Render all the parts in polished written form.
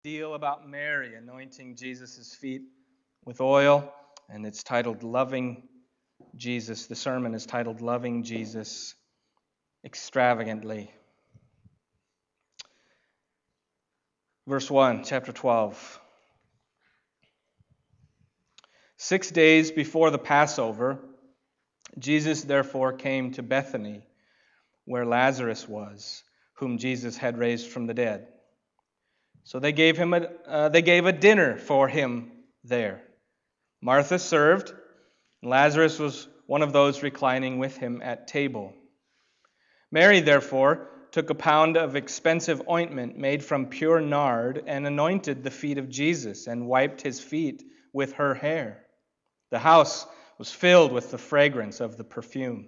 Deal about Mary anointing Jesus' feet with oil, and it's titled Loving Jesus. The sermon is titled Loving Jesus Extravagantly. Verse 1, chapter 12. 6 days before the Passover, Jesus therefore came to Bethany, where Lazarus was, whom Jesus had raised from the dead. So they gave a dinner for him there. Martha served, and Lazarus was one of those reclining with him at table. Mary, therefore, took a pound of expensive ointment made from pure nard and anointed the feet of Jesus and wiped his feet with her hair. The house was filled with the fragrance of the perfume.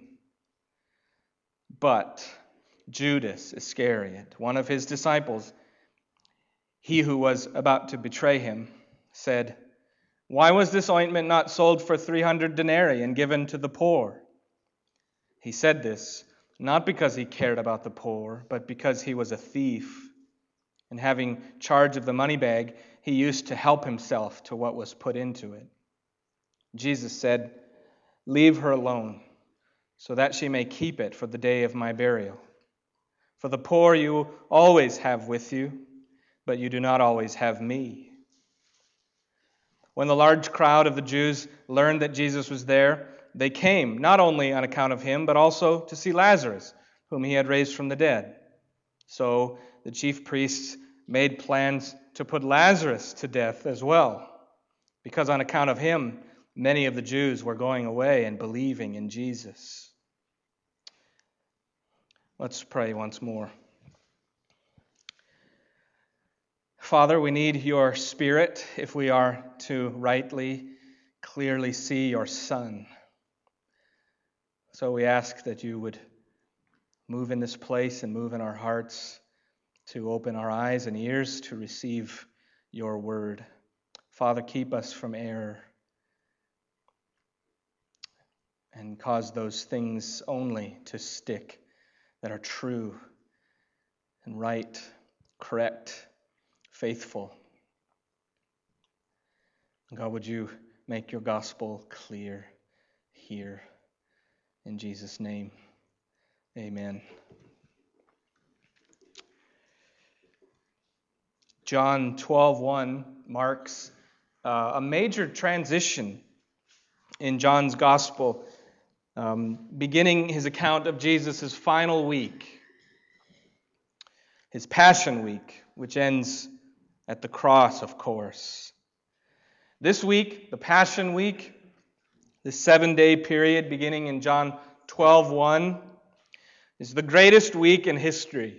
But Judas Iscariot, one of his disciples, he who was about to betray him, said, "Why was this ointment not sold for 300 denarii and given to the poor?" He said this not because he cared about the poor, but because he was a thief, and having charge of the money bag, he used to help himself to what was put into it. Jesus said, "Leave her alone, so that she may keep it for the day of my burial. For the poor you always have with you, but you do not always have me." When the large crowd of the Jews learned that Jesus was there, they came, not only on account of him, but also to see Lazarus, whom he had raised from the dead. So the chief priests made plans to put Lazarus to death as well, because on account of him, many of the Jews were going away and believing in Jesus. Let's pray once more. Father, we need your Spirit if we are to rightly, clearly see your Son. So we ask that you would move in this place and move in our hearts to open our eyes and ears to receive your word. Father, keep us from error and cause those things only to stick that are true and right, correct, faithful. God, would you make your gospel clear here? In Jesus' name, amen. John 12:1 marks a major transition in John's gospel, beginning his account of Jesus' final week, his Passion Week, which ends at the cross, of course. This week, the Passion Week, the 7-day period beginning in John 12:1, is the greatest week in history.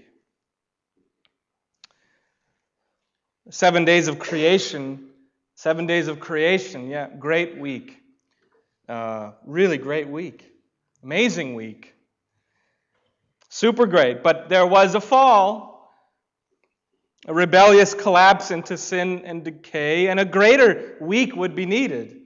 7 days of creation, great week. Really great week. Amazing week. Super great. But there was a fall, a rebellious collapse into sin and decay, and a greater week would be needed.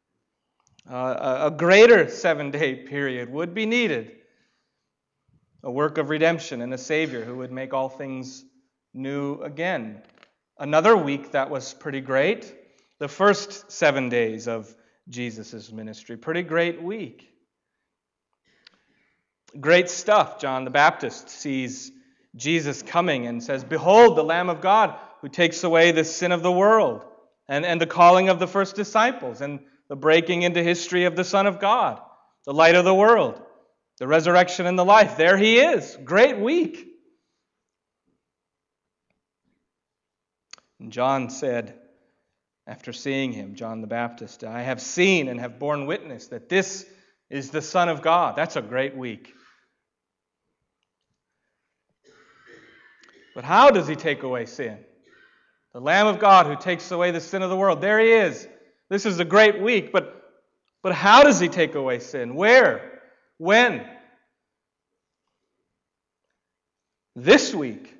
A greater 7-day period would be needed. A work of redemption and a Savior who would make all things new again. Another week that was pretty great. The first 7 days of Jesus' ministry. Pretty great week. Great stuff. John the Baptist sees Jesus coming and says, "Behold, the Lamb of God who takes away the sin of the world." And the calling of the first disciples and the breaking into history of the Son of God, the light of the world, the resurrection and the life. There he is. Great week. And John said, after seeing him, John the Baptist, "I have seen and have borne witness that this is the Son of God." That's a great week. But how does he take away sin? The Lamb of God who takes away the sin of the world. There he is. This is a great week, but how does he take away sin? Where? When? This week.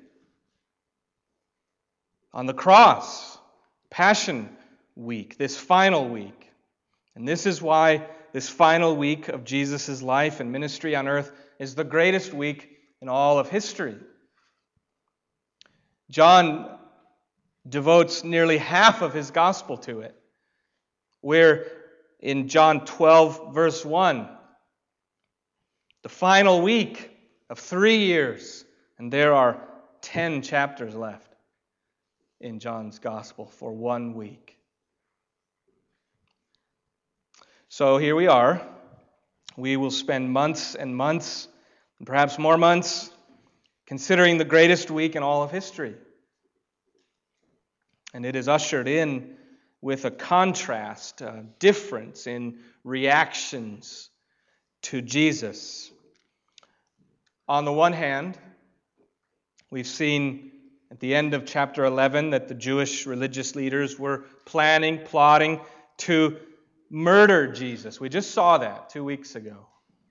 On the cross. Passion Week. This final week. And this is why this final week of Jesus' life and ministry on earth is the greatest week in all of history. John devotes nearly half of his gospel to it. We're in John 12, verse 1, the final week of 3 years, and there are 10 chapters left in John's gospel for 1 week. So here we are. We will spend months and months, and perhaps more months, considering the greatest week in all of history. And it is ushered in with a contrast, a difference in reactions to Jesus. On the one hand, we've seen at the end of chapter 11 that the Jewish religious leaders were plotting to murder Jesus. We just saw that 2 weeks ago.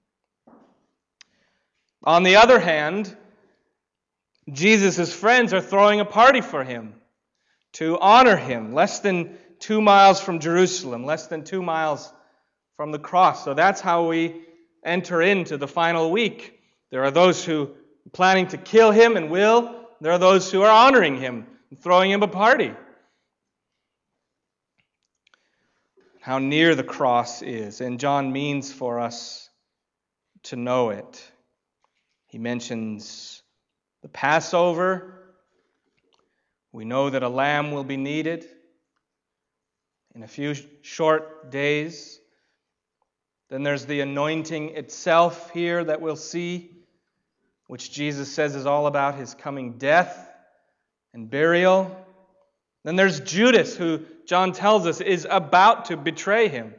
On the other hand, Jesus' friends are throwing a party for him to honor him, less than 2 miles from Jerusalem, less than 2 miles from the cross. So that's how we enter into the final week. There are those who are planning to kill him and will. There are those who are honoring him and throwing him a party. How near the cross is, and John means for us to know it. He mentions the Passover. We know that a lamb will be needed in a few short days. Then there's the anointing itself here that we'll see, which Jesus says is all about his coming death and burial. Then there's Judas, who John tells us is about to betray him.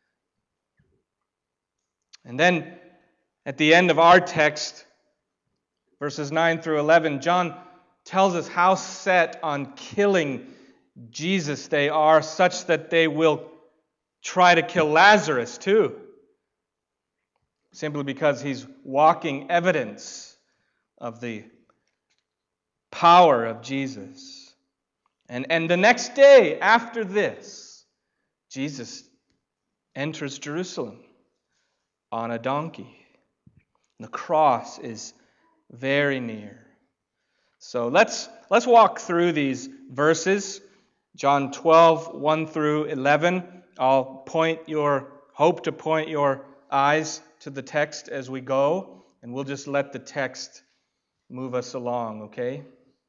And then at the end of our text, verses 9 through 11, John tells us how set on killing Jesus they are, such that they will try to kill Lazarus too, simply because he's walking evidence of the power of Jesus. And the next day after this, Jesus enters Jerusalem on a donkey. The cross is very near. So let's walk through these verses. John 12, 1 through 11. I'll hope to point your eyes to the text as we go, and we'll just let the text move us along, okay?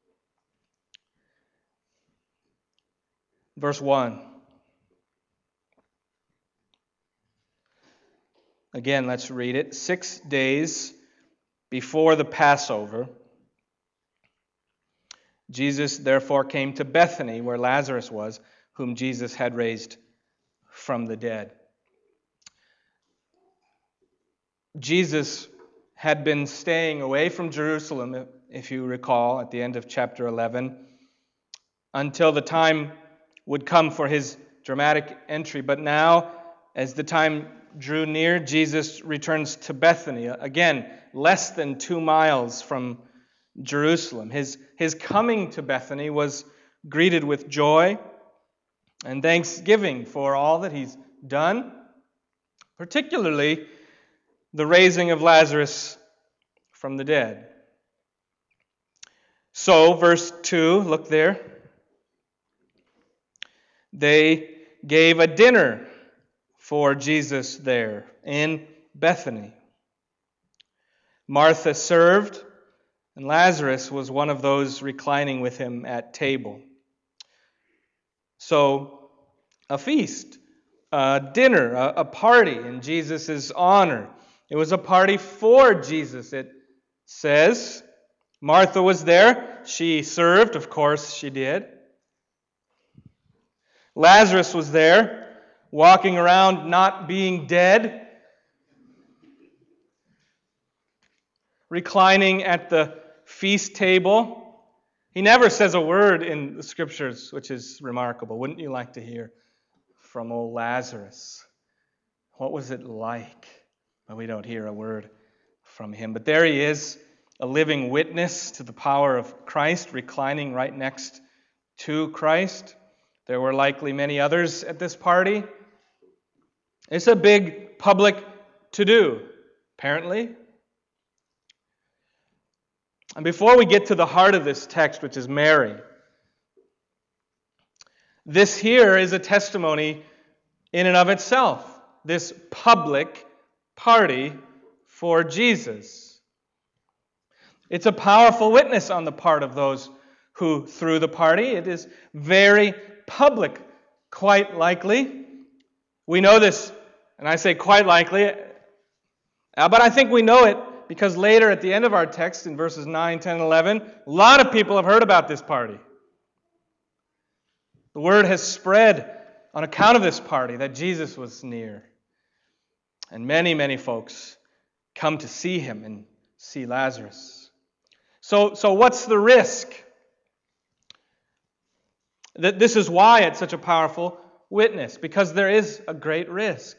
Verse 1. Again, let's read it. 6 days before the Passover, Jesus therefore came to Bethany, where Lazarus was, whom Jesus had raised from the dead. Jesus had been staying away from Jerusalem, if you recall, at the end of chapter 11, until the time would come for his dramatic entry. But now, as the time drew near, Jesus returns to Bethany, again, less than 2 miles from Jerusalem. His coming to Bethany was greeted with joy and thanksgiving for all that he's done, particularly the raising of Lazarus from the dead. So, verse 2, look there. They gave a dinner for Jesus there in Bethany. Martha served, and Lazarus was one of those reclining with him at table. So, a feast, a dinner, a party in Jesus' honor. It was a party for Jesus, it says. Martha was there. She served, of course she did. Lazarus was there, walking around not being dead, reclining at the feast table. He never says a word in the Scriptures, which is remarkable. Wouldn't you like to hear from old Lazarus? What was it like? Well, we don't hear a word from him. But there he is, a living witness to the power of Christ, reclining right next to Christ. There were likely many others at this party. It's a big public to-do, apparently. And before we get to the heart of this text, which is Mary, This here is a testimony in and of itself, this public party for Jesus. It's a powerful witness on the part of those who threw the party. It is very public, quite likely. We know this, and I say quite likely, but I think we know it because later at the end of our text in verses 9, 10, and 11, a lot of people have heard about this party. The word has spread on account of this party that Jesus was near. And many, many folks come to see him and see Lazarus. So what's the risk? This is why it's such a powerful witness, because there is a great risk.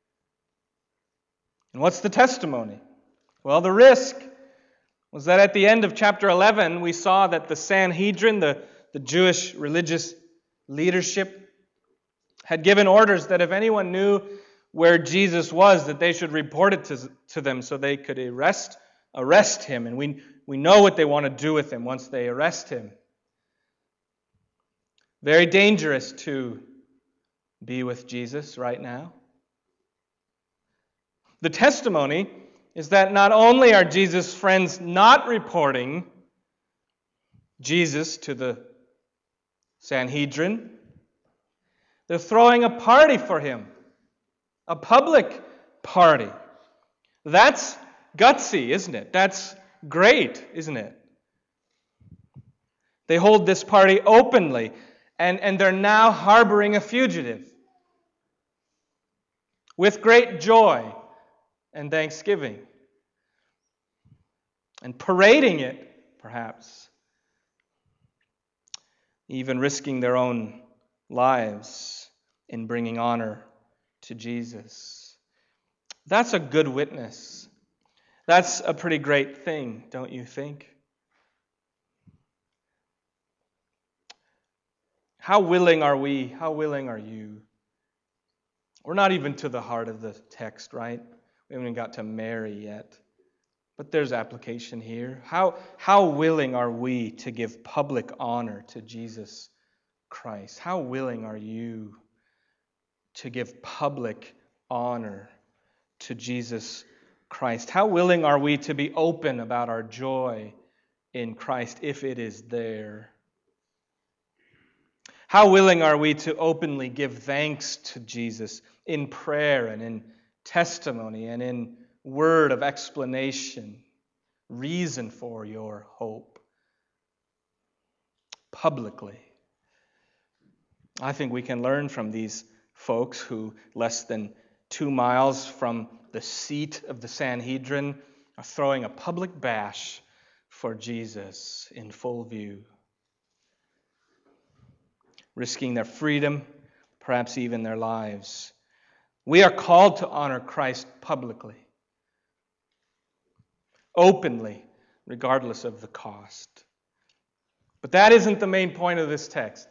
And what's the testimony? Well, the risk was that at the end of chapter 11, we saw that the Sanhedrin, the Jewish religious leadership, had given orders that if anyone knew where Jesus was, that they should report it to them so they could arrest him. And we know what they want to do with him once they arrest him. Very dangerous to be with Jesus right now. The testimony is that not only are Jesus' friends not reporting Jesus to the Sanhedrin, they're throwing a party for him, a public party. That's gutsy, isn't it? That's great, isn't it? They hold this party openly, and they're now harboring a fugitive with great joy and thanksgiving, and parading it, perhaps, even risking their own lives in bringing honor to Jesus. That's a good witness. That's a pretty great thing, don't you think? How willing are we? How willing are you? We're not even to the heart of the text, right? We haven't even got to Mary yet. But there's application here. How willing are we to give public honor to Jesus Christ? How willing are you to give public honor to Jesus Christ? How willing are we to be open about our joy in Christ if it is there? How willing are we to openly give thanks to Jesus in prayer and in testimony and in word of explanation, reason for your hope publicly? I think we can learn from these folks who, less than 2 miles from the seat of the Sanhedrin, are throwing a public bash for Jesus in full view, risking their freedom, perhaps even their lives. We are called to honor Christ publicly, openly, regardless of the cost. But that isn't the main point of this text.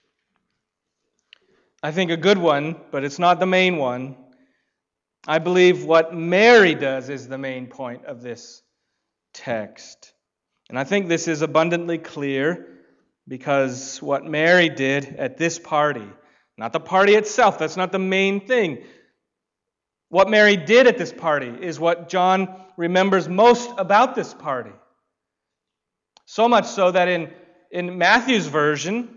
I think a good one, but it's not the main one. I believe what Mary does is the main point of this text. And I think this is abundantly clear because what Mary did at this party, not the party itself, that's not the main thing. What Mary did at this party is what John remembers most about this party. So much so that in Matthew's version,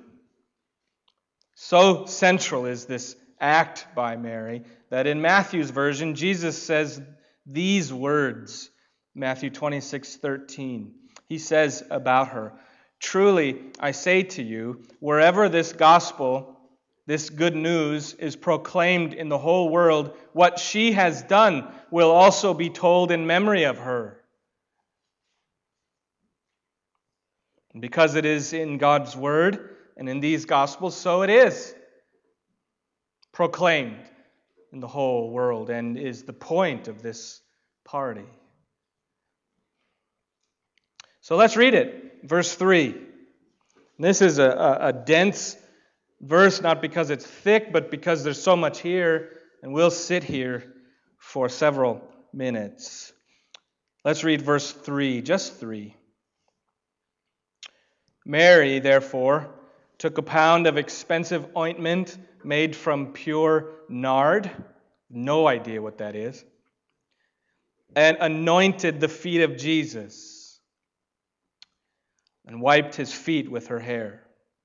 so central is this act by Mary, that in Matthew's version, Jesus says these words, Matthew 26:13. He says about her, "Truly, I say to you, wherever this gospel, this good news is proclaimed in the whole world, what she has done will also be told in memory of her." And because it is in God's word and in these gospels, so it is proclaimed in the whole world and is the point of this party. So let's read it. Verse 3. This is a dense verse, not because it's thick, but because there's so much here, and we'll sit here for several minutes. Let's read verse 3, just 3. Mary, therefore, took a pound of expensive ointment made from pure nard, no idea what that is, and anointed the feet of Jesus and wiped his feet with her hair.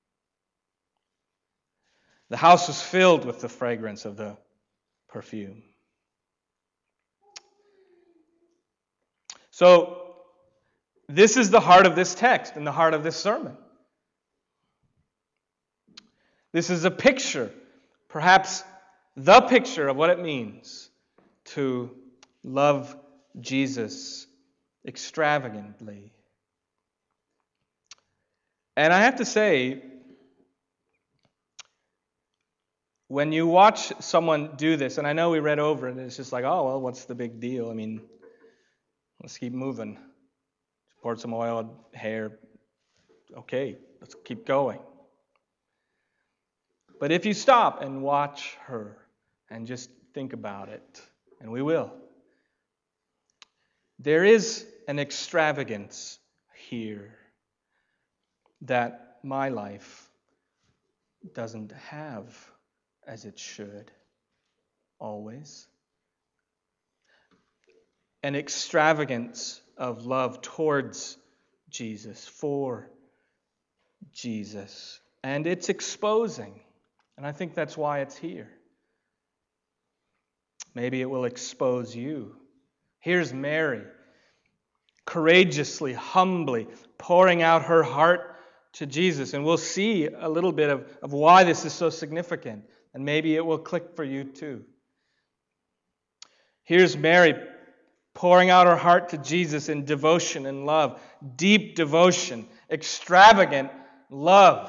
The house was filled with the fragrance of the perfume. So, this is the heart of this text and the heart of this sermon. This is a picture, perhaps the picture of what it means to love Jesus extravagantly. And I have to say, when you watch someone do this, and I know we read over it, and it's just like, oh, well, what's the big deal? I mean, let's keep moving. Poured some oil on hair. Okay, let's keep going. But if you stop and watch her and just think about it, and we will, there is an extravagance here that my life doesn't have as it should always. An extravagance of love towards Jesus, for Jesus. And it's exposing. And I think that's why it's here. Maybe it will expose you. Here's Mary, courageously, humbly pouring out her heart to Jesus. And we'll see a little bit of why this is so significant. And maybe it will click for you too. Here's Mary pouring out her heart to Jesus in devotion and love. Deep devotion, extravagant love.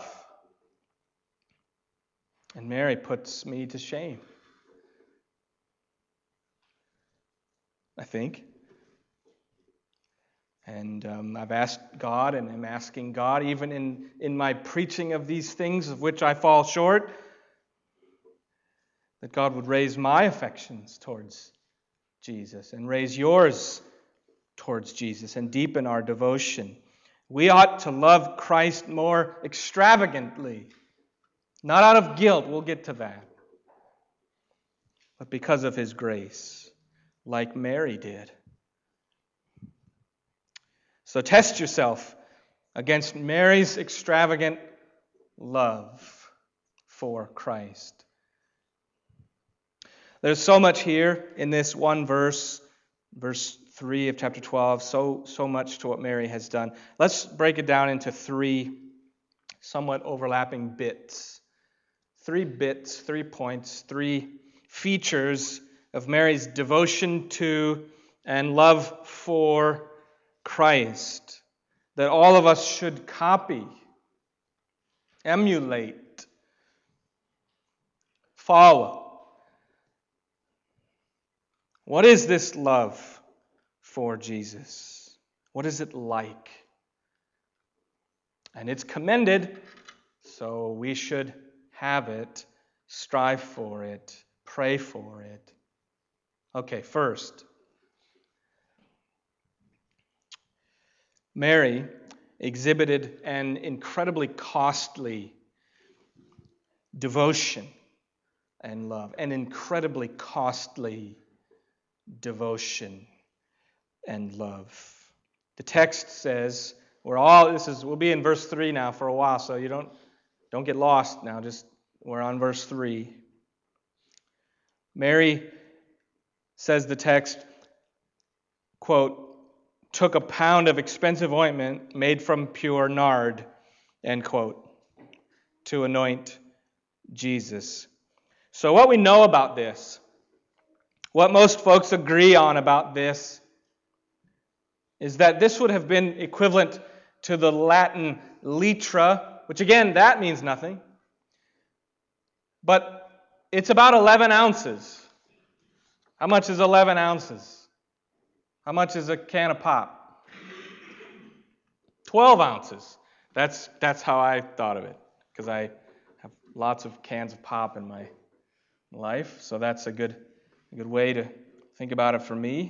And Mary puts me to shame, I think. And I've asked God, and I'm asking God, even in my preaching of these things of which I fall short, that God would raise my affections towards Jesus and raise yours towards Jesus and deepen our devotion. We ought to love Christ more extravagantly, not out of guilt, we'll get to that, but because of His grace, like Mary did. So test yourself against Mary's extravagant love for Christ. There's so much here in this one verse, verse 3 of chapter 12, so much to what Mary has done. Let's break it down into three somewhat overlapping bits. 3 bits, 3 points, 3 features of Mary's devotion to and love for Christ that all of us should copy, emulate, follow. What is this love for Jesus? What is it like? And it's commended, so we should have it, strive for it, pray for it. Okay, first, Mary exhibited an incredibly costly devotion and love, an incredibly costly devotion and love. The text says, we'll be in verse 3 now for a while, so you don't get lost now, we're on verse 3. Mary, says the text, quote, took a pound of expensive ointment made from pure nard, end quote, to anoint Jesus. So what we know about this, what most folks agree on about this, is that this would have been equivalent to the Latin litra, which again, that means nothing. But it's about 11 ounces. How much is 11 ounces? How much is a can of pop? 12 ounces. That's how I thought of it, because I have lots of cans of pop in my life, so that's a good way to think about it for me.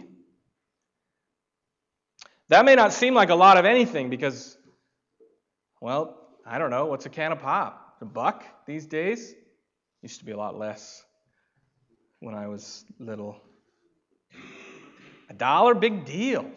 That may not seem like a lot of anything because, well, I don't know, what's a can of pop? $1 these days. Used to be a lot less when I was little. $1, big deal.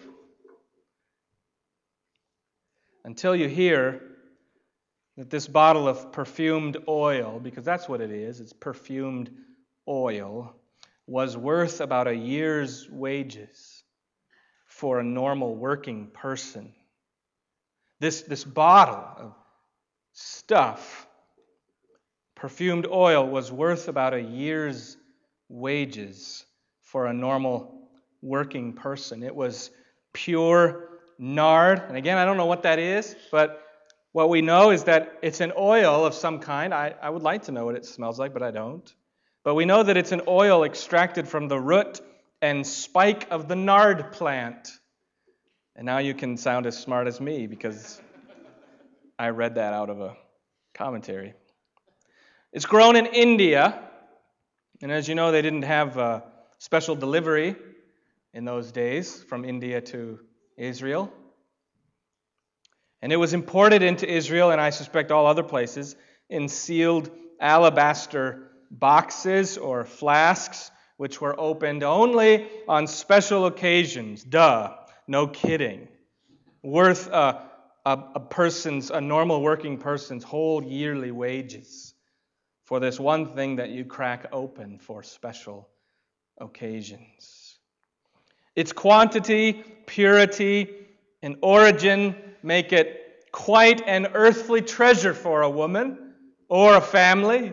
Until you hear that this bottle of perfumed oil, because that's what it is, it's perfumed oil, was worth about a year's wages for a normal working person. This bottle of stuff, perfumed oil, was worth about a year's wages for a normal working person. It was pure nard. And again, I don't know what that is, but what we know is that it's an oil of some kind. I would like to know what it smells like, but I don't. But we know that it's an oil extracted from the root and spike of the nard plant. And now you can sound as smart as me because I read that out of a commentary. It's grown in India. And as you know, they didn't have special delivery in those days from India to Israel. And it was imported into Israel, and I suspect all other places, in sealed alabaster boxes or flasks, which were opened only on special occasions. No kidding. Worth a normal working person's whole yearly wages for this one thing that you crack open for special occasions. Its quantity, purity, and origin make it quite an earthly treasure for a woman or a family.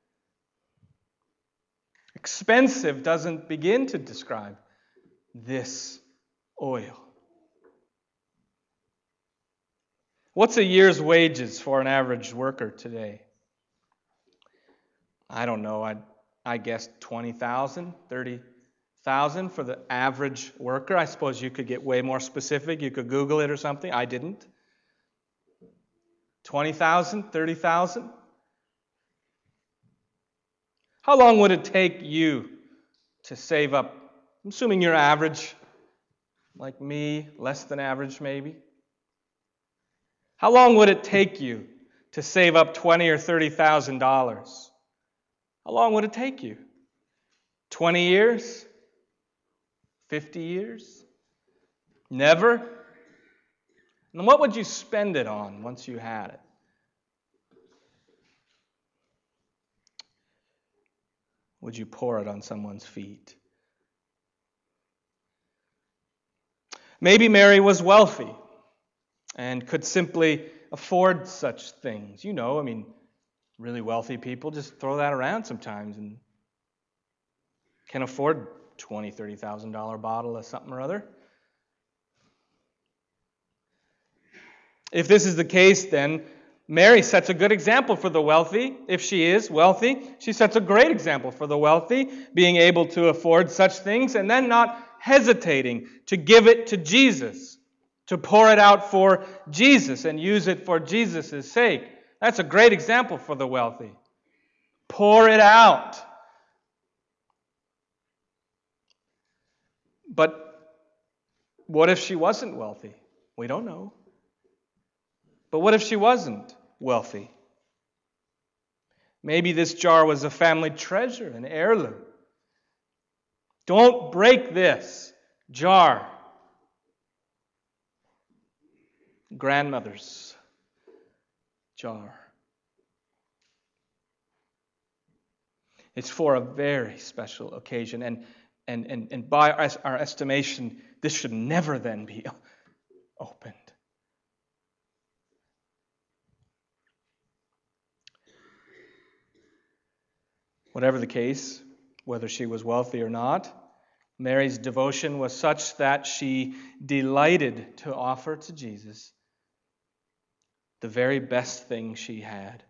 Expensive doesn't begin to describe this oil. What's a year's wages for an average worker today? I don't know. I guess 20,000, 30,000 for the average worker. I suppose you could get way more specific. You could Google it or something. I didn't. 20,000, 30,000. How long would it take you to save up? I'm assuming you're average, like me, less than average maybe. How long would it take you to save up $20,000 or $30,000? How long would it take you? 20 years? 50 years? Never? And what would you spend it on once you had it? Would you pour it on someone's feet? Maybe Mary was wealthy and could simply afford such things. You know, really wealthy people just throw that around sometimes and can afford $20,000, $30,000 bottle of something or other. If this is the case, then Mary sets a good example for the wealthy. If she is wealthy, she sets a great example for the wealthy, being able to afford such things and then not hesitating to give it to Jesus, to pour it out for Jesus and use it for Jesus' sake. That's a great example for the wealthy. Pour it out. But what if she wasn't wealthy? We don't know. But what if she wasn't wealthy? Maybe this jar was a family treasure, an heirloom. Don't break this jar. Grandmother's jar. It's for a very special occasion, and by our estimation, this should never then be opened. Whatever the case, whether she was wealthy or not, Mary's devotion was such that she delighted to offer to Jesus the very best thing she had,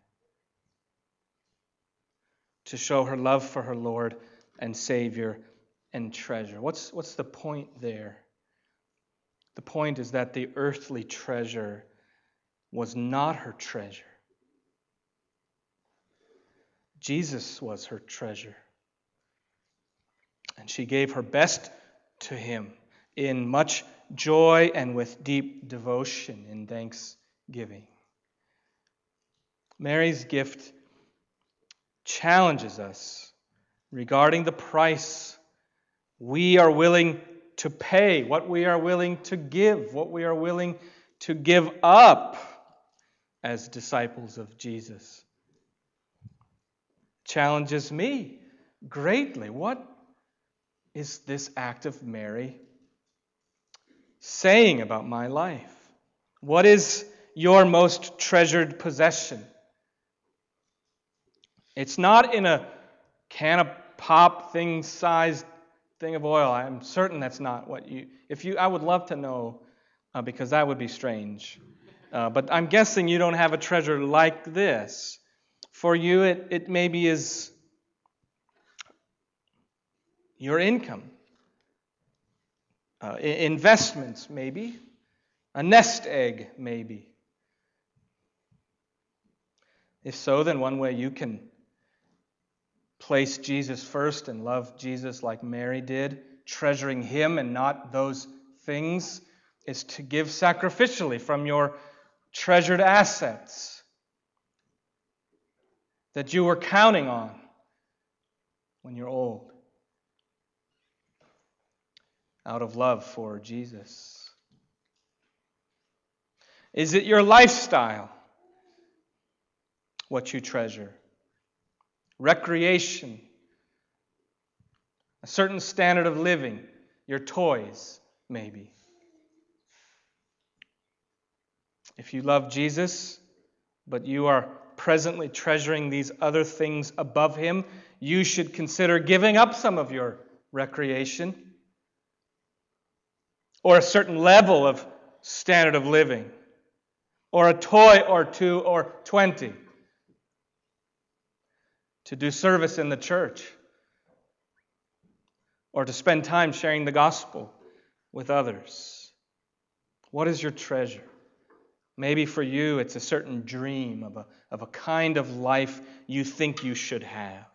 to show her love for her Lord and Savior and treasure. What's the point there? The point is that the earthly treasure was not her treasure. Jesus was her treasure. And she gave her best to him in much joy and with deep devotion in thanksgiving. Mary's gift challenges us regarding the price we are willing to pay, what we are willing to give, what we are willing to give up as disciples of Jesus. Challenges me greatly. What is this act of Mary saying about my life? What is your most treasured possession? It's not in a can of pop thing-sized thing of oil. I'm certain that's not what you... I would love to know, because that would be strange. But I'm guessing you don't have a treasure like this. For you, it maybe is your income, investments maybe, a nest egg maybe. If so, then one way you can place Jesus first and love Jesus like Mary did, treasuring Him and not those things, is to give sacrificially from your treasured assets that you were counting on when you're old, out of love for Jesus. Is it your lifestyle, what you treasure? Recreation, a certain standard of living, your toys, maybe. If you love Jesus, but you are presently treasuring these other things above Him, you should consider giving up some of your recreation or a certain level of standard of living or a toy or two or 20 to do service in the church or to spend time sharing the gospel with others. What is your treasure? Maybe for you it's a certain dream of a kind of life you think you should have,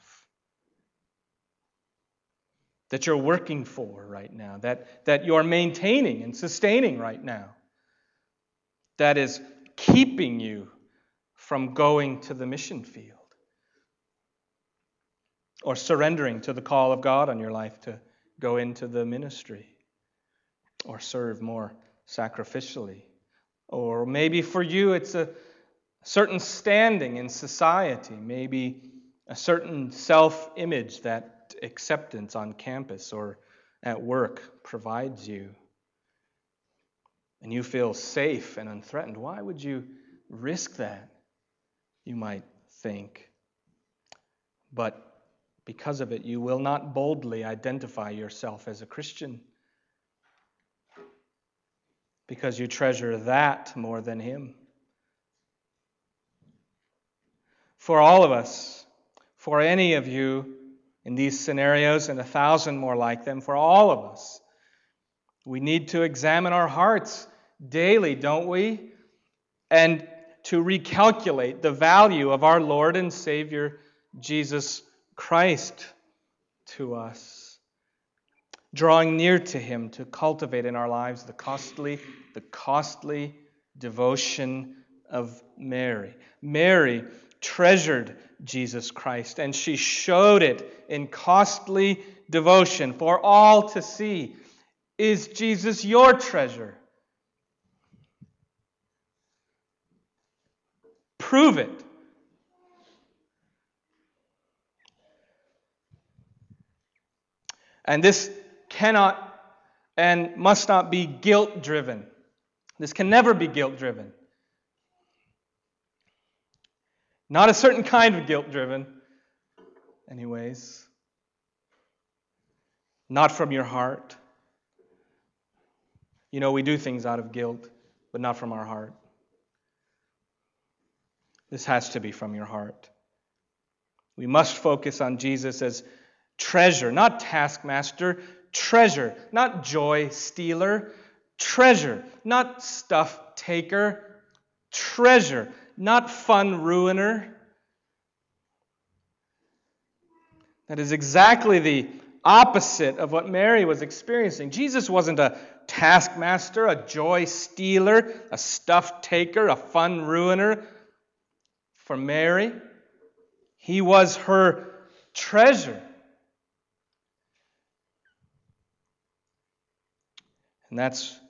that you're working for right now, that you're maintaining and sustaining right now, that is keeping you from going to the mission field or surrendering to the call of God on your life to go into the ministry or serve more sacrificially. Or maybe for you it's a certain standing in society, maybe a certain self-image that acceptance on campus or at work provides you. And you feel safe and unthreatened. Why would you risk that, you might think? But because of it, you will not boldly identify yourself as a Christian, because you treasure that more than Him. For all of us, for any of you in these scenarios and 1,000 more like them, for all of us, we need to examine our hearts daily, don't we? And to recalculate the value of our Lord and Savior Jesus Christ to us, drawing near to Him to cultivate in our lives the costly devotion of Mary. Mary treasured Jesus Christ, and she showed it in costly devotion for all to see. Is Jesus your treasure? Prove it. And this cannot and must not be guilt-driven. This can never be guilt-driven. Not a certain kind of guilt-driven, anyways. Not from your heart. You know, we do things out of guilt, but not from our heart. This has to be from your heart. We must focus on Jesus as treasure, not taskmaster. Treasure, not joy stealer. Treasure, not stuff taker. Treasure, not fun ruiner. That is exactly the opposite of what Mary was experiencing. Jesus wasn't a taskmaster, a joy stealer, a stuff taker, a fun ruiner. For Mary, he was her treasure. And that's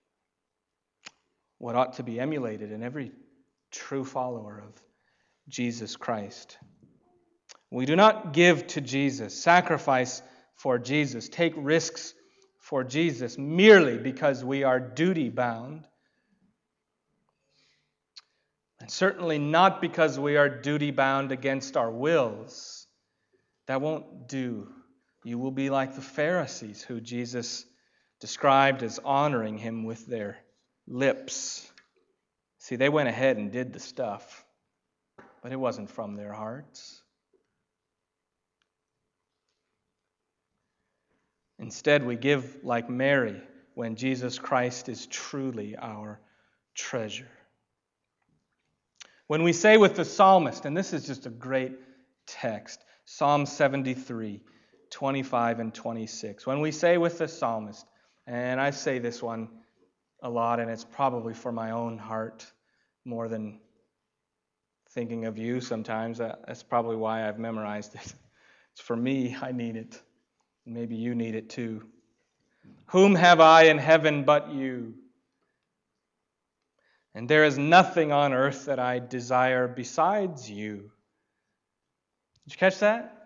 what ought to be emulated in every true follower of Jesus Christ. We do not give to Jesus, sacrifice for Jesus, take risks for Jesus merely because we are duty-bound. And certainly not because we are duty-bound against our wills. That won't do. You will be like the Pharisees, who Jesus described as honoring him with their lips. See, they went ahead and did the stuff, but it wasn't from their hearts. Instead, we give like Mary when Jesus Christ is truly our treasure. When we say with the psalmist, and this is just a great text, Psalm 73, 25 and 26. When we say with the psalmist, and I say this one a lot, and it's probably for my own heart more than thinking of you sometimes. That's probably why I've memorized it. It's for me, I need it. Maybe you need it too. Whom have I in heaven but you? And there is nothing on earth that I desire besides you. Did you catch that?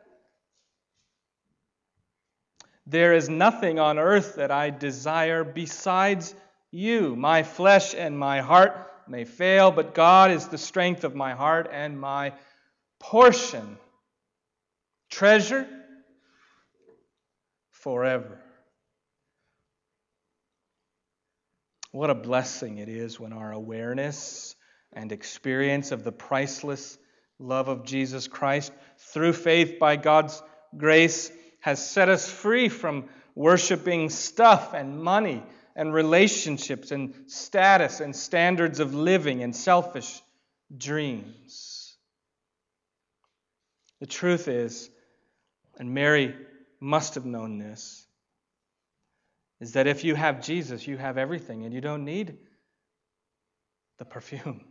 There is nothing on earth that I desire besides you. My flesh and my heart may fail, but God is the strength of my heart and my portion. Treasure forever. What a blessing it is when our awareness and experience of the priceless love of Jesus Christ through faith by God's grace has set us free from worshiping stuff and money and relationships and status and standards of living and selfish dreams. The truth is, and Mary must have known this, is that if you have Jesus, you have everything, and you don't need the perfume,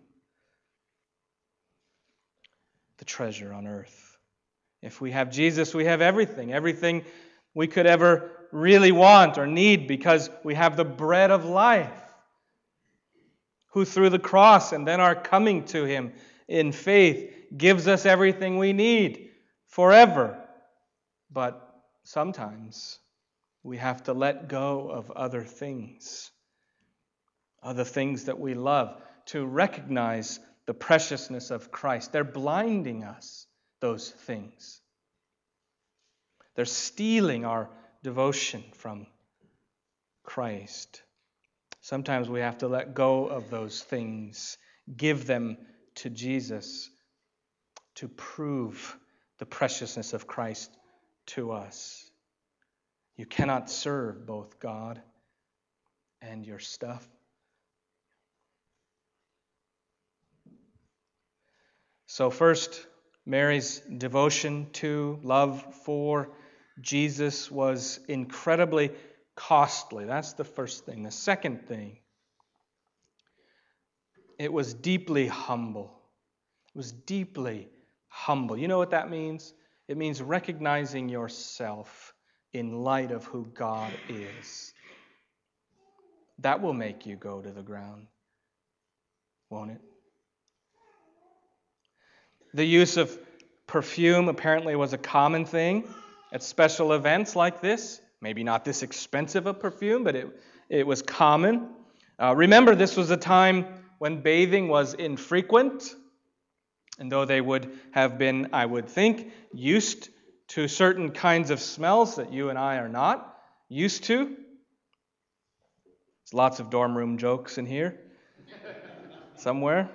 the treasure on earth. If we have Jesus, we have everything we could ever really want or need, because we have the bread of life, who through the cross and then our coming to him in faith gives us everything we need forever. But sometimes we have to let go of other things that we love, to recognize the preciousness of Christ. They're blinding us, those things. They're stealing our devotion from Christ. Sometimes we have to let go of those things, give them to Jesus to prove the preciousness of Christ to us. You cannot serve both God and your stuff. So first, Mary's devotion to, love for Jesus was incredibly costly. That's the first thing. The second thing, it was deeply humble. It was deeply humble. You know what that means? It means recognizing yourself in light of who God is. That will make you go to the ground, won't it? The use of perfume apparently was a common thing at special events like this. Maybe not this expensive a perfume, but it was common. Remember, this was a time when bathing was infrequent, and though they would have been, I would think, used to certain kinds of smells that you and I are not used to. There's lots of dorm room jokes in here somewhere.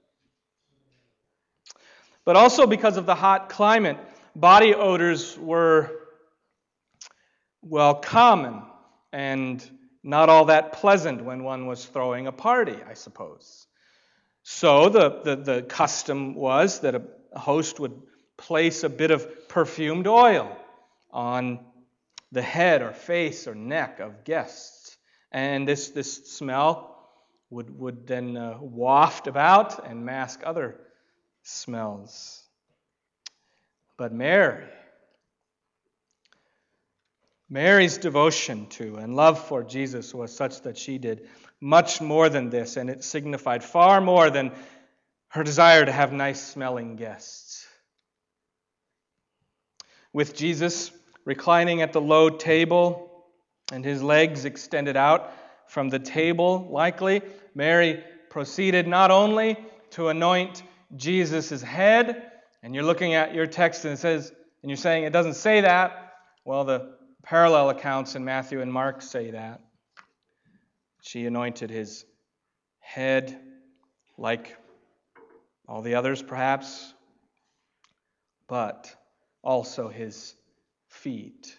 But also because of the hot climate, body odors were, well, common and not all that pleasant when one was throwing a party, I suppose. So the custom was that a host would place a bit of perfumed oil on the head or face or neck of guests. And this smell would then waft about and mask other smells. But Mary's devotion to and love for Jesus was such that she did much more than this, and it signified far more than her desire to have nice-smelling guests. With Jesus reclining at the low table and his legs extended out from the table, likely, Mary proceeded not only to anoint Jesus' head, and you're looking at your text and it says, and you're saying it doesn't say that. Well, the parallel accounts in Matthew and Mark say that. She anointed his head like all the others, perhaps, but also his feet.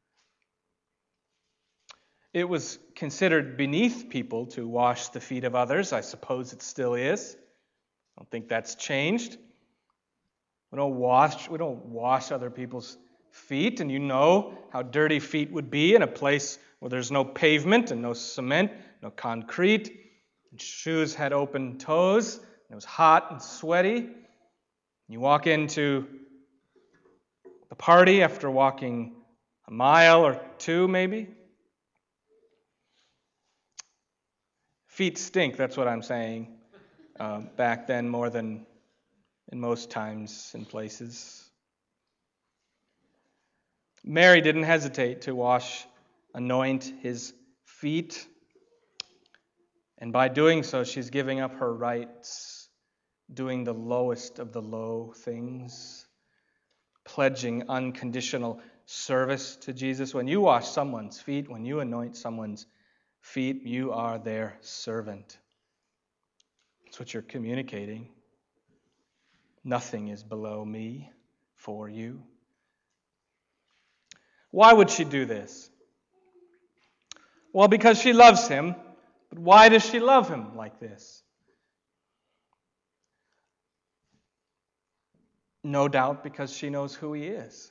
It was considered beneath people to wash the feet of others. I suppose it still is. I don't think that's changed. We don't wash other people's feet, and you know how dirty feet would be in a place where there's no pavement and no cement, no concrete. And shoes had open toes, and it was hot and sweaty. You walk into the party after walking a mile or two, maybe. Feet stink, that's what I'm saying. Back then, more than in most times and places. Mary didn't hesitate to anoint his feet. And by doing so, she's giving up her rights, doing the lowest of the low things, pledging unconditional service to Jesus. When you wash someone's feet, when you anoint someone's feet, you are their servant. That's what you're communicating. Nothing is below me for you. Why would she do this? Well, because she loves him. But why does she love him like this? No doubt because she knows who he is.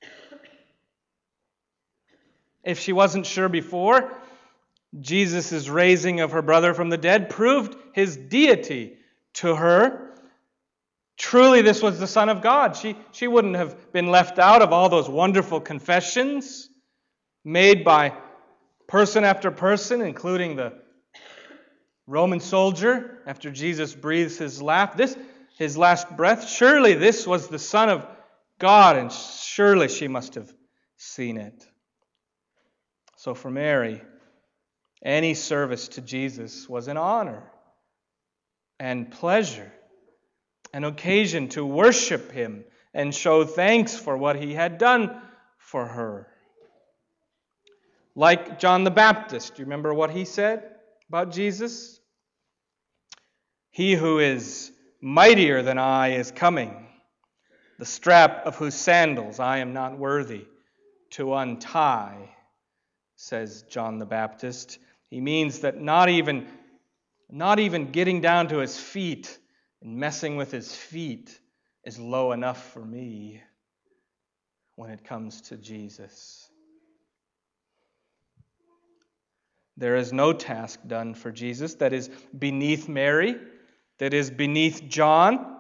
If she wasn't sure before, Jesus' raising of her brother from the dead proved his deity to her. Truly, this was the Son of God. She wouldn't have been left out of all those wonderful confessions made by person after person, including the Roman soldier after Jesus breathes his last breath. Surely this was the Son of God, and surely she must have seen it. So for Mary, any service to Jesus was an honor and pleasure, an occasion to worship him and show thanks for what he had done for her. Like John the Baptist, do you remember what he said about Jesus? He who is mightier than I is coming, the strap of whose sandals I am not worthy to untie, says John the Baptist. He means that not even getting down to his feet and messing with his feet is low enough for me when it comes to Jesus. There is no task done for Jesus that is beneath Mary, that is beneath John.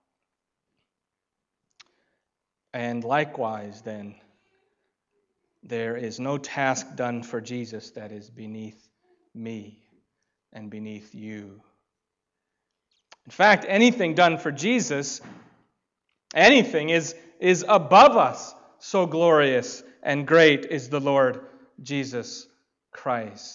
And likewise, then, there is no task done for Jesus that is beneath me and beneath you. In fact, anything done for Jesus, anything is above us. So glorious and great is the Lord Jesus Christ.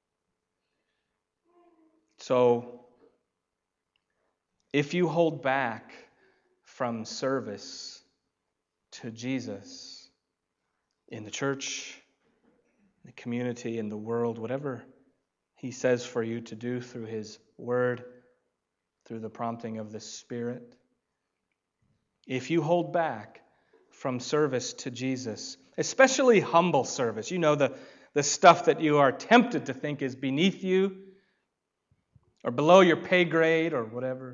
So, if you hold back from service to Jesus in the church, the community, in the world, whatever he says for you to do through his word, through the prompting of the Spirit, if you hold back from service to Jesus, especially humble service, you know, the stuff that you are tempted to think is beneath you or below your pay grade or whatever,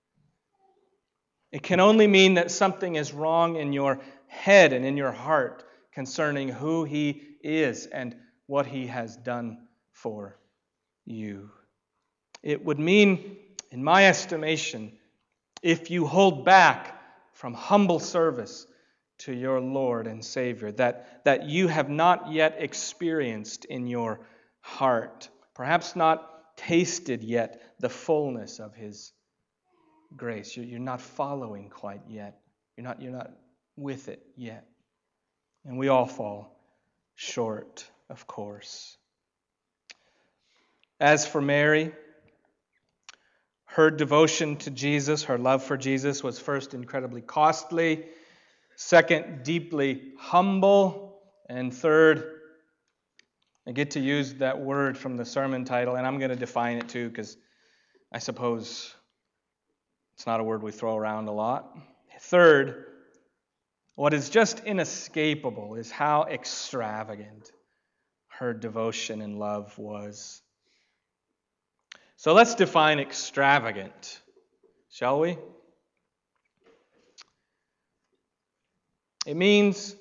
it can only mean that something is wrong in your head and in your heart concerning who he is and what he has done for you. It would mean, in my estimation, if you hold back from humble service to your Lord and Savior that you have not yet experienced in your heart, perhaps not tasted yet the fullness of His grace. You're not following quite yet. You're not with it yet. And we all fall short, of course. As for Mary, her devotion to Jesus, her love for Jesus was first incredibly costly, second, deeply humble, and third, I get to use that word from the sermon title, and I'm going to define it too, because I suppose it's not a word we throw around a lot. Third, what is just inescapable is how extravagant her devotion and love was. So let's define extravagant, shall we? It means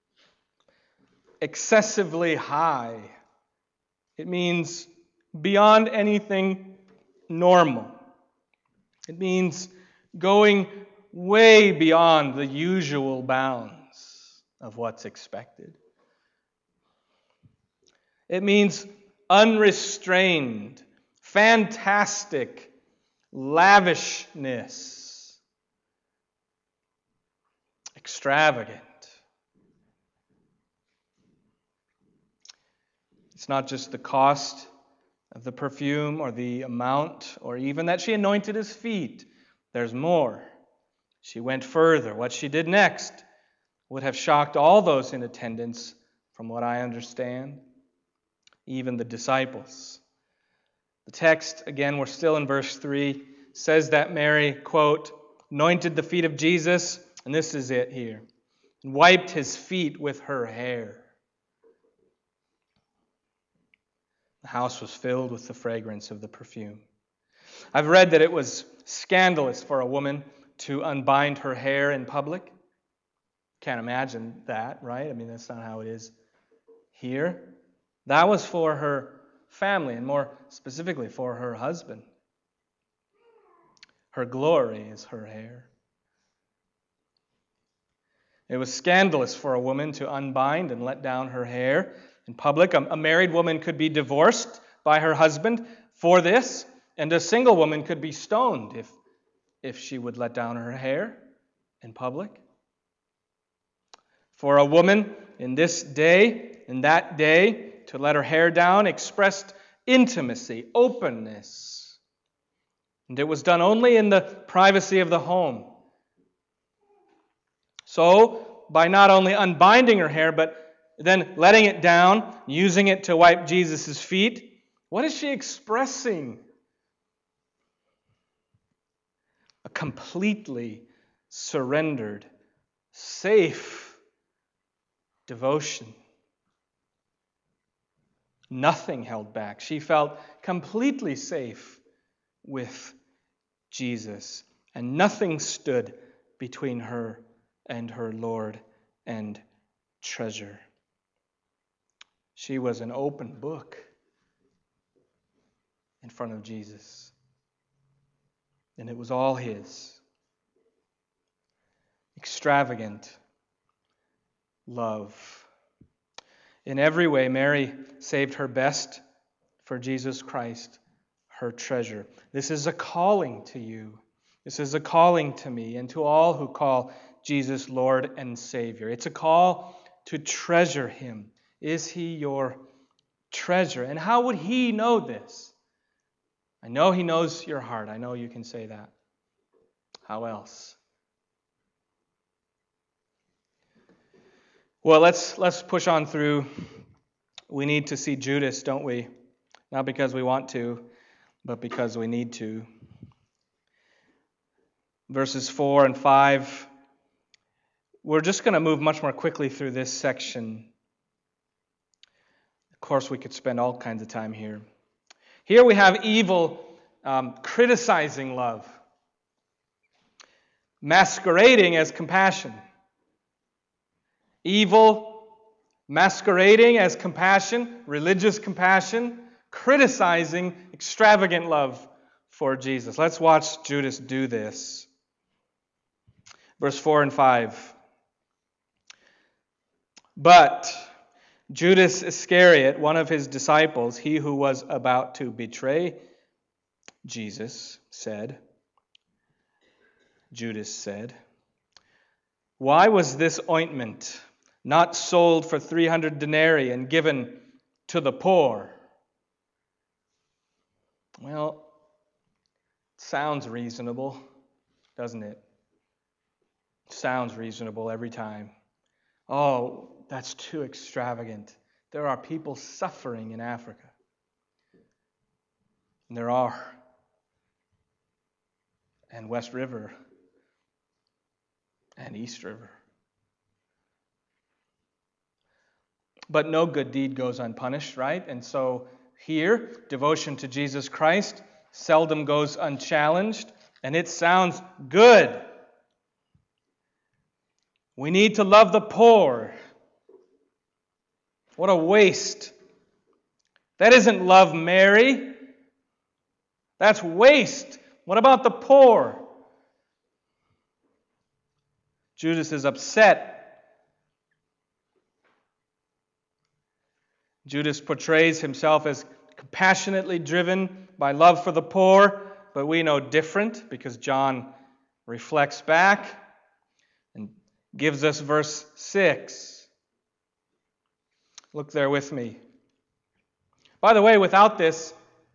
excessively high. It means beyond anything normal. It means going way beyond the usual bounds of what's expected. It means unrestrained, fantastic lavishness, extravagant. It's not just the cost of the perfume or the amount or even that she anointed His feet. There's more. She went further. What she did next would have shocked all those in attendance, from what I understand, even the disciples. The text, again, we're still in verse 3, says that Mary, quote, anointed the feet of Jesus, and this is it here, and wiped His feet with her hair. The house was filled with the fragrance of the perfume. I've read that it was scandalous for a woman to unbind her hair in public. Can't imagine that, right? I mean, that's not how it is here. That was for her family, and more specifically for her husband. Her glory is her hair. It was scandalous for a woman to unbind and let down her hair in public. A married woman could be divorced by her husband for this, and a single woman could be stoned if she would let down her hair in public. For a woman in this day, in that day, to let her hair down expressed intimacy, openness. And it was done only in the privacy of the home. So, by not only unbinding her hair, but then letting it down, using it to wipe Jesus' feet, what is she expressing? A completely surrendered, safe devotion. Nothing held back. She felt completely safe with Jesus, and nothing stood between her and her Lord and treasure. She was an open book in front of Jesus, and it was all His. Extravagant love. In every way, Mary saved her best for Jesus Christ, her treasure. This is a calling to you. This is a calling to me and to all who call Jesus Lord and Savior. It's a call to treasure Him. Is He your treasure? And how would He know this? I know He knows your heart. I know you can say that. How else? Well, let's push on through. We need to see Judas, don't we? Not because we want to, but because we need to. Verses 4 and 5. We're just going to move much more quickly through this section. Of course, we could spend all kinds of time here. Here we have evil criticizing love, masquerading as compassion. Evil masquerading as compassion, religious compassion, criticizing extravagant love for Jesus. Let's watch Judas do this. Verse 4 and 5. But Judas Iscariot, one of his disciples, he who was about to betray Jesus, Judas said, "Why was this ointment not sold for 300 denarii and given to the poor?" Well, it sounds reasonable, doesn't it? Sounds reasonable every time. Oh, that's too extravagant. There are people suffering in Africa. And there are. And West River and East River. But no good deed goes unpunished, right? And so here, devotion to Jesus Christ seldom goes unchallenged, and it sounds good. We need to love the poor. What a waste. That isn't love Mary. That's waste. What about the poor? Judas is upset. Judas portrays himself as compassionately driven by love for the poor, but we know different because John reflects back and gives us verse 6. Look there with me. By the way, without this,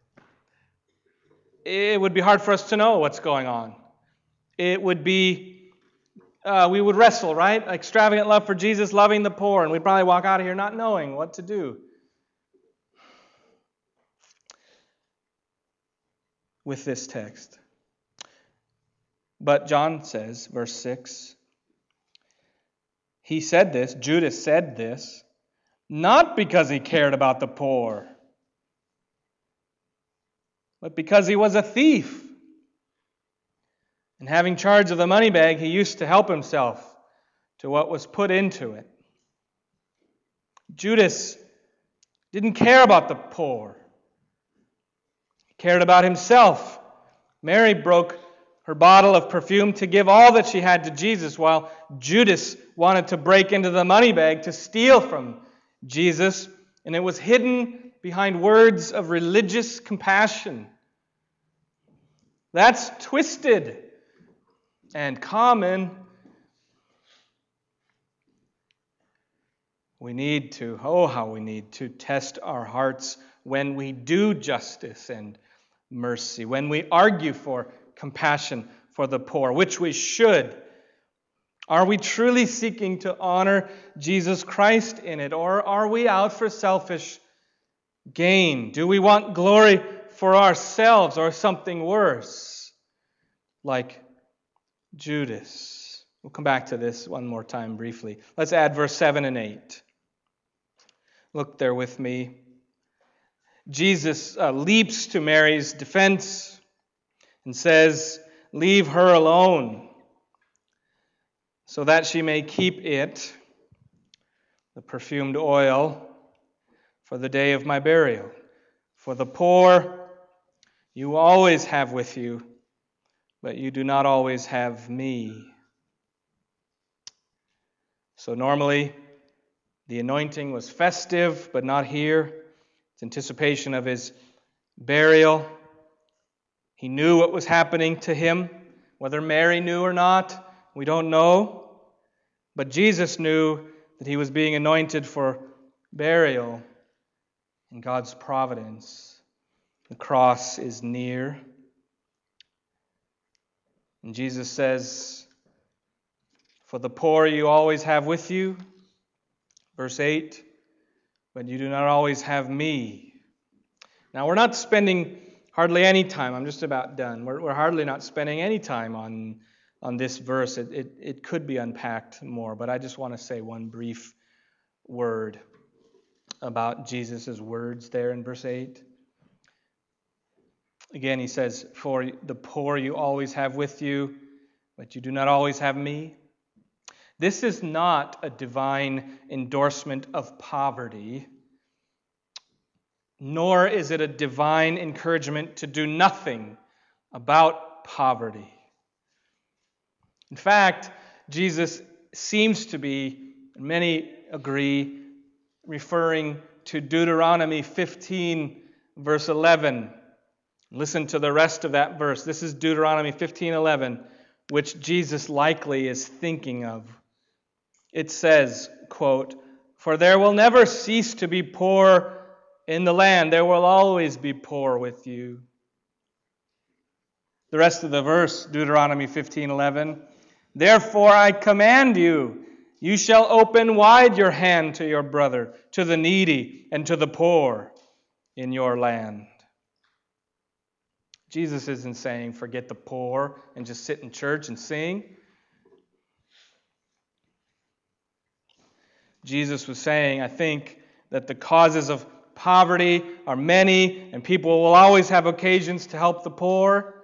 it would be hard for us to know what's going on. It would be, we would wrestle, right? Extravagant love for Jesus, loving the poor, and we'd probably walk out of here not knowing what to do with this text. But John says, verse 6, he said this, Judas said this, not because he cared about the poor, but because he was a thief. And having charge of the money bag, he used to help himself to what was put into it. Judas didn't care about the poor. He cared about himself. Mary broke her bottle of perfume to give all that she had to Jesus, while Judas wanted to break into the money bag to steal from Jesus, and it was hidden behind words of religious compassion. That's twisted and common. We need to, how we need to test our hearts when we do justice and mercy, when we argue for compassion for the poor, which we should. Are we truly seeking to honor Jesus Christ in it, or are we out for selfish gain? Do we want glory for ourselves or something worse, like Judas? We'll come back to this one more time briefly. Let's add verse 7 and 8. Look there with me. Jesus leaps to Mary's defense and says, "Leave her alone, so that she may keep it," the perfumed oil, "for the day of my burial. For the poor you always have with you, but you do not always have me." So normally, the anointing was festive, but not here. It's anticipation of his burial. He knew what was happening to him. Whether Mary knew or not, we don't know. But Jesus knew that he was being anointed for burial in God's providence. The cross is near. And Jesus says, "For the poor you always have with you." Verse 8, "But you do not always have me." Now, we're not spending hardly any time. I'm just about done. We're hardly not spending any time on this verse. It could be unpacked more, but I just want to say one brief word about Jesus' words there in verse 8. Again, he says, "For the poor you always have with you, but you do not always have me." This is not a divine endorsement of poverty, nor is it a divine encouragement to do nothing about poverty. In fact, Jesus seems to be, many agree, referring to Deuteronomy 15, verse 11. Listen to the rest of that verse. This is Deuteronomy 15:11, which Jesus likely is thinking of. It says, quote, "For there will never cease to be poor in the land. There will always be poor with you." The rest of the verse, Deuteronomy 15:11, "Therefore I command you, you shall open wide your hand to your brother, to the needy, and to the poor in your land." Jesus isn't saying forget the poor and just sit in church and sing. Jesus was saying, I think, that the causes of poverty are many, and people will always have occasions to help the poor.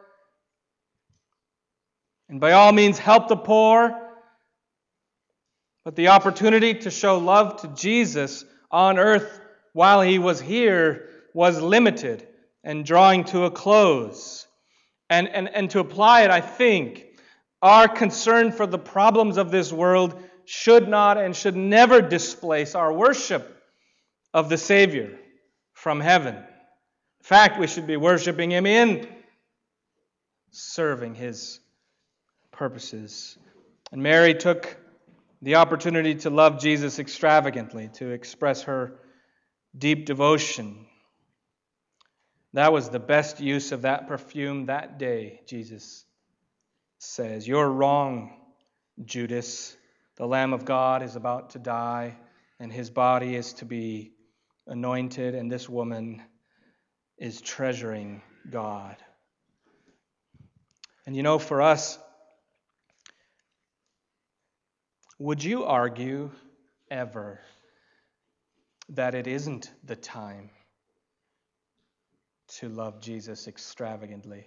And by all means, help the poor. But the opportunity to show love to Jesus on earth while he was here was limited and drawing to a close. And to apply it, I think, our concern for the problems of this world should not and should never displace our worship of the Savior from heaven. In fact, we should be worshiping him in serving his purposes. And Mary took the opportunity to love Jesus extravagantly, to express her deep devotion. That was the best use of that perfume that day, Jesus says. "You're wrong, Judas. The Lamb of God is about to die, and his body is to be anointed, and this woman is treasuring God." And you know, for us, would you argue ever that it isn't the time to love Jesus extravagantly?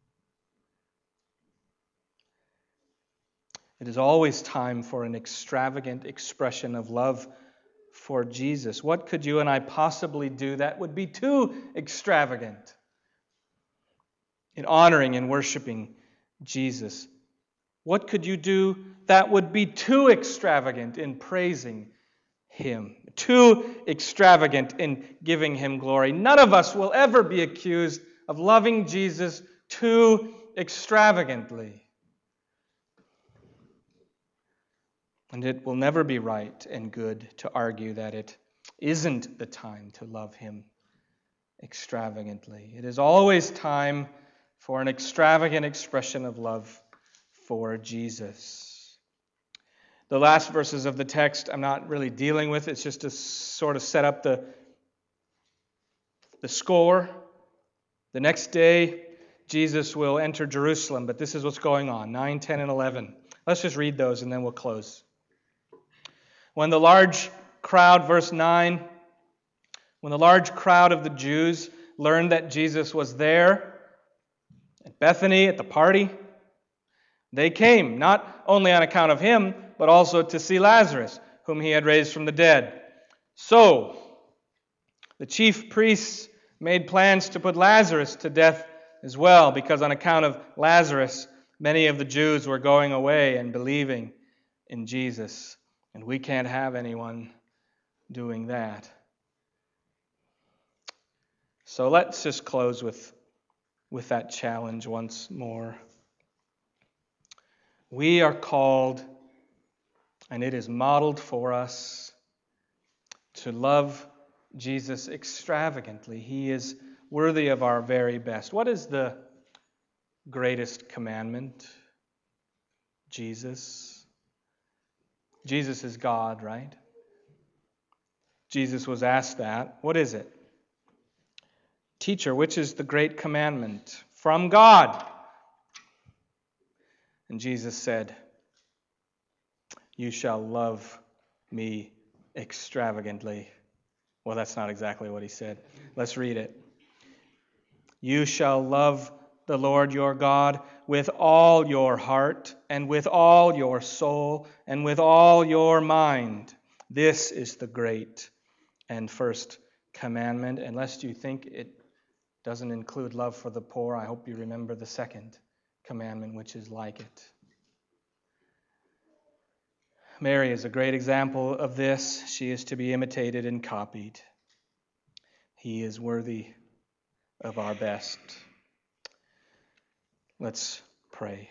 It is always time for an extravagant expression of love for Jesus. What could you and I possibly do that would be too extravagant in honoring and worshiping Jesus? What could you do that would be too extravagant in praising him, too extravagant in giving him glory? None of us will ever be accused of loving Jesus too extravagantly. And it will never be right and good to argue that it isn't the time to love him extravagantly. It is always time for an extravagant expression of love for Jesus. The last verses of the text I'm not really dealing with. It's just to sort of set up the score. The next day, Jesus will enter Jerusalem, but this is what's going on, 9, 10, and 11. Let's just read those and then we'll close. When the large crowd, verse 9, when the large crowd of the Jews learned that Jesus was there at Bethany at the party, they came, not only on account of him, but also to see Lazarus, whom he had raised from the dead. So, the chief priests made plans to put Lazarus to death as well, because on account of Lazarus, many of the Jews were going away and believing in Jesus. And we can't have anyone doing that. So let's just close with that challenge once more. We are called, and it is modeled for us, to love Jesus extravagantly. He is worthy of our very best. What is the greatest commandment? Jesus. Jesus is God, right? Jesus was asked that. What is it? Teacher, which is the great commandment? From God. And Jesus said, "You shall love me extravagantly." Well, that's not exactly what he said. Let's read it. "You shall love the Lord your God with all your heart and with all your soul and with all your mind. This is the great and first commandment." And lest you think it doesn't include love for the poor, I hope you remember the second commandment, which is like it. Mary is a great example of this. She is to be imitated and copied. He is worthy of our best. Let's pray.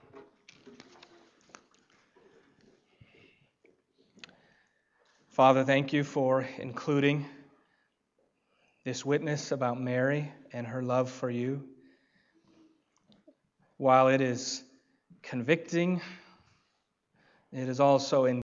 Father, thank you for including this witness about Mary and her love for you. While it is convicting, it is also